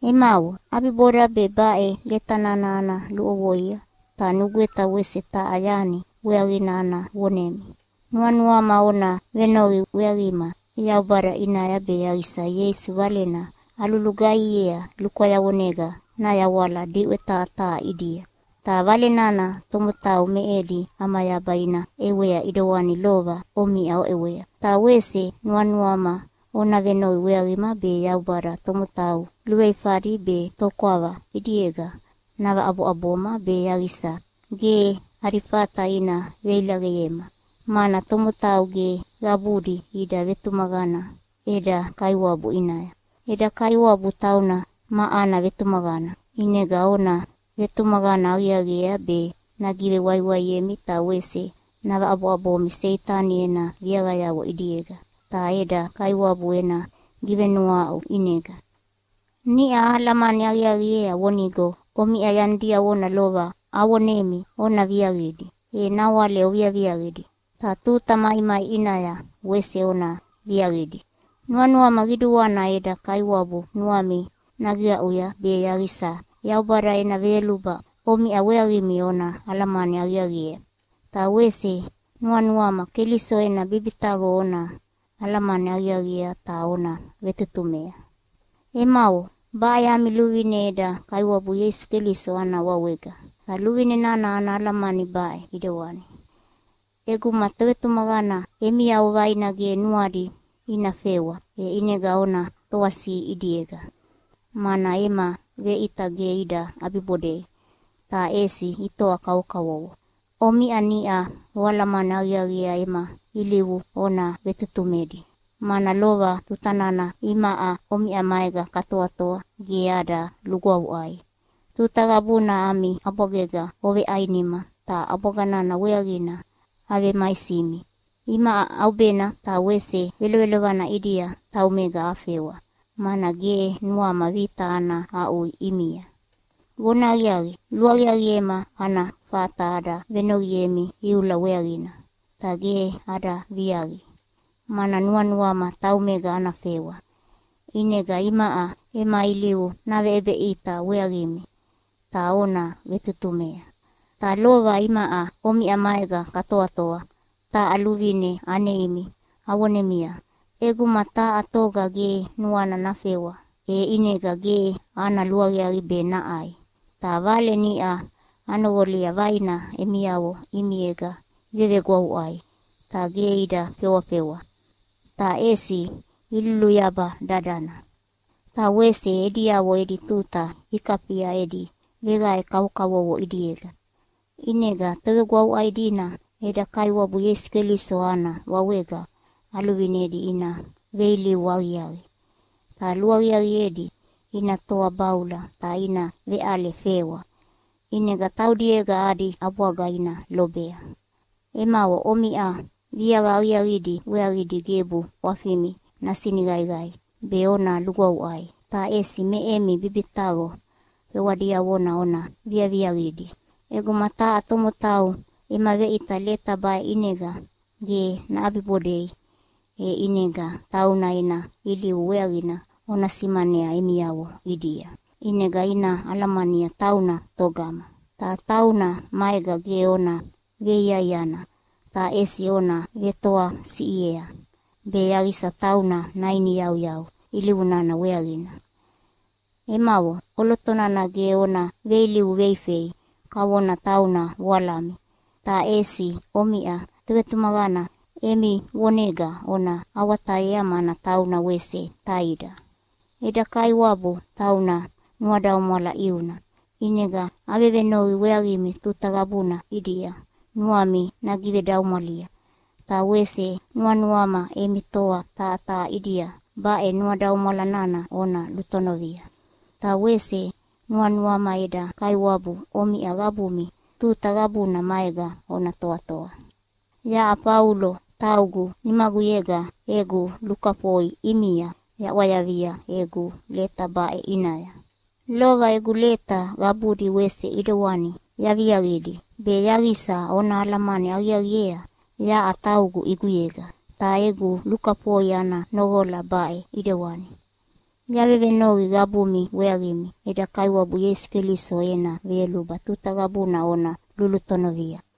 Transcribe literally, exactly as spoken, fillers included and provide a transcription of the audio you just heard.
Emau, abiboda be ba'e leta nana ana lu'ovoia, ta nugueta wese ta ayani weagina ana vonemi. Nuanuama ona venogi weagima, Yaubada inaya be yagisa Yesu valena alulugaiea lukwayavonega na yawala diwe ta ta idia. Ta valenana tomotau meedi amayabaina ewea idowani lova omi au ewea. Ta wese nuanuama ona venogi weagima be Yaubada tomotau luweifadi be tokwava idiega nava abo aboma be yagisa ge arifata ina veilageyema. Mana tomotau ge gabudi ida vetumagana eda kaiwabu inaya. Eda kaiwabu tauna maana vetumagana. Inega ona vetumagana agiagia be nagive waiwaiemi ta wese nava abo abomi seitani ena viagayawo idiega. Ta eda kaiwabu ena give nuau inega. Ni ahalamani agiagia wonigo omi ayandia wona lova awonemi ona viagidi. E nawale ovia viagidi. Ta tuta mai mai inaya wese ona viagidi. Nuanua magiduana eda kaiwabu nuami nagia uya be yagisa. Yaubada ena veluba omi aweagimi ona alamani agiagia. Ta wese nuanuama keliso ena bibitago ona alamani agiagia ta ona vetutumea. Emau, baayami luvine eda kaiwabu Yesu keliso ana wawega. Ta luvine nana ana alamani bae idewani. Egu matavetumagana emi au vaina ge nuadi ina fewa e inega ona toasi idiega. Mana ema ve ita ge ida abibode ta esi itoa kaukawowo. Omi ania walamana agiagia ema ilivu ona vetutumedi. Mana lova tutanana imaa omi amaega katoatoa ge ada luguau ai. Tutagabuna ami abogega ove ainima ta aboganana weagina ave maisimi. Ima aubena ta wese velevelewana idia ta omega afewa. Mana ge nuama vita ana au imia. Wona agiagi, luagiagi ema ana fata ada venogiemi iula weagina. Ta ge ada viagi. Mana nua nuama ta omega ana fewa. Inega imaa ema iliu nave ebe ita weagimi. Ta ona vetutumea. Ta lova imaa omi amaega katoatoa. Ta aluvine aneimi awonemia. Egu mata atoga ge nuana nafewa. E inega ge ana luagiagi be naai. Ta vale nia anogolia vaina emiawo imiega vevegwau ai. Ta ge ida fewa fewa. Ta esi iluluyaba dadana. Ta wese ediawo edi tuta ikapia edi vegae kaukawowo idiega. Inega tevegwau ai dina eda kaiwabu Yesu keliso ana wawega aluvinedi ina veili wagiagi. Ta luagiagi edi ina toa baula ta ina veale fewa. Inega taudiega adi abuaga ina lobea. Emawo omia viaga agiagidi weagidi gebu wafimi nasini gai gai. Beona luguau ai. Ta esi meemi bibitago wewadia wona ona via viagidi. Ego mata atomotau ema veita leta bae inega ge na abibodei. E inega tauna ina ili uweagina ona simanea emiawo idia. Inega ina alamania tauna togama. Ta tauna maega ge ona veiaiana. Ta esi ona vetoa siia. Be yagisa tauna naini yau yau iliunana weagina. Emawo olotonana ge ona veiliu veifei kawona tauna walami. Ta esi omia tevetumagana emi wonega ona awataea mana tauna wese taida. Eda kaiwabu tauna nuadaumala iuna. Inega avevenogi weagimi tutagabuna idia. Nuami nagive daumalia. Ta wese nuanuama emi toa ta ta idia. Bae nuadaumala nana ona lutonovia. Ta wese nuanuama eda kaiwabu omi agabumi tutagabuna maega ona toa toa. Ya Paulo taugu nimaguyega egu lukapoi imia ya wayavia egu leta bae inaya. Lova egu leta gabudi wese idewani yaviagidi. Be yagisa ona alamani agiagia ya ataugu iguyega. Ta egu lukapoi ana nogola bae idewani. Gave venogi gabumi weagimi, eda Kaiwabu Iesu Keliso ena vieluba tuta gabuna ona lulutonovia.